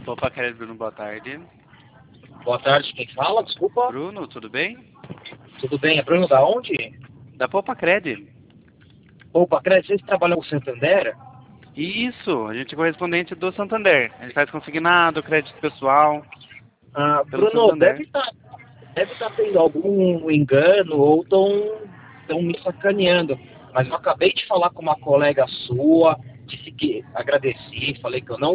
Opa, querido Bruno, boa tarde. Boa tarde, quem fala? Desculpa. Bruno, tudo bem? Tudo bem? É Bruno da onde? Da Poupa Cred. Opa, Cred, vocês trabalham com Santander? Isso, a gente é correspondente do Santander. A gente faz consignado, crédito pessoal, pelo Bruno, Santander. deve tá tendo algum engano ou estão me sacaneando. Mas eu acabei de falar com uma colega sua, disse que agradeci, falei que eu não